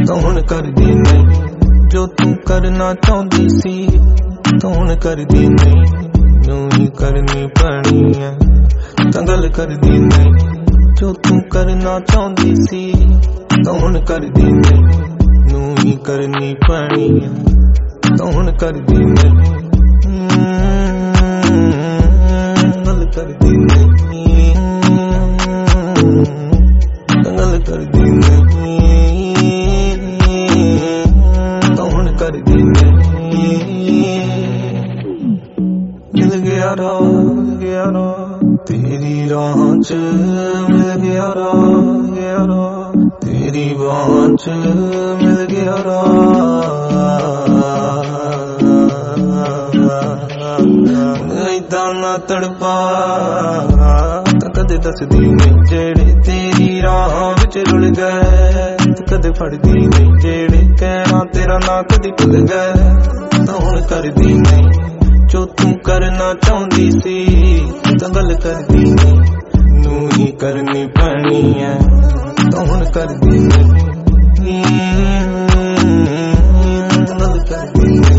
ਤੂੰ ਹੁਣ ਕਰਦੀ ਨਹੀਂ ਜੋ ਤੂੰ ਕਰਨਾ ਚਾਹੁੰਦੀ ਸੀ। ਤੂੰ ਹੁਣ ਕਰਦੀ ਨਹੀਂ ਨੂੰ ਹੀ ਕਰਨੀ ਪੈਣੀ ਐ। ਤਾਂ ਗੱਲ ਕਰਦੀ ਨਹੀਂ ਜੋ ਤੂੰ ਕਰਨਾ ਚਾਹੁੰਦੀ ਸੀ। ਤੂੰ ਹੁਣ ਕਰਦੀ ਨਹੀਂ ਨੂੰ ਹੀ ਕਰਨੀ ਪੈਣੀ ਐ। ਤੂੰ ਹੁਣ ਕਰਦੀ ਨਹੀਂ ਗੱਲ ਕਰਦੀ ਨਹੀਂ ਗੱਲ ਕਰਦੀ ਨਹੀਂ ਤੂੰ ਹੁਣ ਕਰਦੀ ਨਹੀਂ। ਮਿਲ ਗਿਆ ਰਾਹ ਤੇਰੀ ਰਾਹ ਚ ਮਿਲ ਗਿਆ ਰਾਹ ਤੇਰੀ ਬਾਹ ਚ ਮਿਲ ਗਿਆ ਏਦਾਂ ਨਾ ਤੜਪਾ ਤਾਂ ਕਦੇ ਦੱਸਦੀ ਨਹੀਂ ਜਿਹੜੇ ਤੇਰੀ ਰਾਹ ਵਿੱਚ ਰੁਲ ਗਏ। ਕਦੇ ਫੜਦੀ ਨਹੀਂ ਜਿਹੜੇ ਕਹਿਣਾ ਤੇਰਾ ਨਾ ਕਦੀ ਭੁੱਲ ਗਏ। ਤਾਂ ਹੁਣ ਕਰਦੀ ਨਹੀਂ ਜੋ ਤੂੰ ਕਰਨਾ ਚਾਹੁੰਦੀ ਸੀ। ਤਾਂ ਗੱਲ ਕਰਦੀ ਨਹੀਂ ਨੂੰ ਹੀ ਕਰਨੀ ਪੈਣੀ ਐ। ਤਾਂ ਹੁਣ ਕਰਦੀ ਨਹੀਂ ਗੱਲ ਕਰਦੀ ਨਹੀਂ।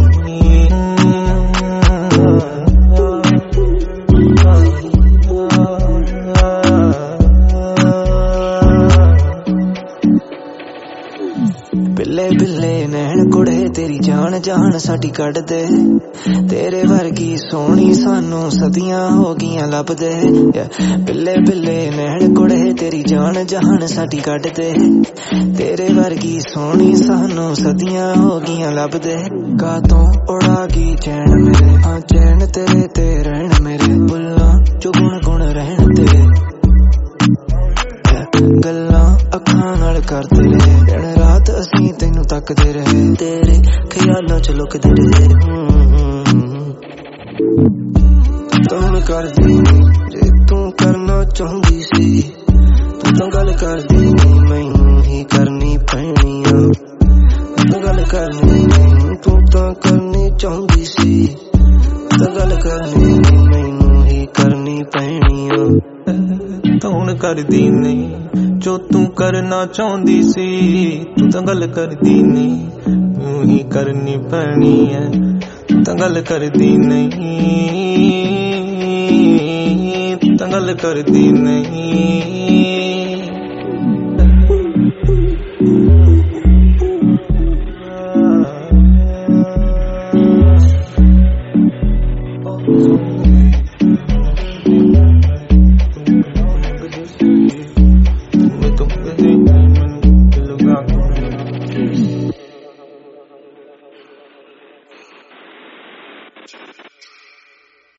ਬਿੱਲੇ ਬਿੱਲੇ ਨੈਣ ਕੁੜੇ ਤੇਰੀ ਜਾਨ ਜਾਨ ਸਾਡੀ ਕੱਢ ਦੇ। ਤੇਰੇ ਵਰਗੀ ਸੋਹਣੀ ਸਾਨੂੰ ਸਦੀਆਂ ਹੋ ਗਈਆਂ ਲੱਭਦੇ। ਬਿੱਲੇ ਬਿੱਲੇ ਨੈਣ ਕੁੜੇ ਤੇਰੀ ਜਾਨ ਜਾਨ ਸਾਡੀ ਕੱਢ ਦੇ। ਤੇਰੇ ਵਰਗੀ ਸੋਹਣੀ ਸਾਨੂੰ ਸਦੀਆਂ ਹੋ ਗਈਆਂ ਲੱਭਦੇ। ਕਾਤੋਂ ਉਡਾ ਗਈ ਚੈਨ ਮੇਰੇ ਹਾਂ ਚੈਨ ਤੇਰੇ ਤੇ ਰਹਿਣ ਮੇਰੇ ਬੁੱਲਾਂ ਚੋ ਗੁਣ ਗੁਣ ਰਹਿਣ ਤੇਰੇ। ਗੱਲਾਂ ਅੱਖਾਂ ਨਾਲ ਕਰਦੇ ਰਹੇ ਦਿਨ ਰਾਤ ਅਸੀਂ ਤੈਨੂੰ ਤੱਕਦੇ ਰਹੇ। ਤੇਰੇ ਖਿਆਲਾਂ ਚ ਲੁਕਦੇ ਰਹੇ। ਤੂੰ ਹੁਣ ਕਰਦੀ ਜੇ ਤੂੰ ਕਰਨਾ ਚਾਹੁੰਦੀ ਸੀ। ਤੂੰ ਤਾਂ ਗੱਲ ਕਰਦੀ ਨਹੀਂ ਮੈਨੂੰ ਹੀ ਕਰਨੀ ਪੈਣੀ ਆ। ਤੂੰ ਗੱਲ ਕਰਨੀ ਤੂੰ ਤਾਂ ਕਰਨੀ ਚਾਹੁੰਦੀ ਸੀ। ਤਾਂ ਗੱਲ ਕਰਨੀ ਮੈਨੂੰ ਹੀ ਕਰਨੀ ਪੈਣੀ ਆ। ਤੂੰ ਹੁਣ ਕਰਦੀ ਨਹੀਂ ਜੋ ਤੂੰ ਕਰਨਾ ਚਾਹੁੰਦੀ ਸੀ। ਤੂੰ ਤਾਂ ਗੱਲ ਕਰਦੀ ਨਹੀਂ ਨੂੰ ਹੀ ਕਰਨੀ ਪੈਣੀ ਐ। ਤਾਂ ਗੱਲ ਕਰਦੀ ਨਹੀਂ ਤਾਂ ਗੱਲ ਕਰਦੀ ਨਹੀਂ।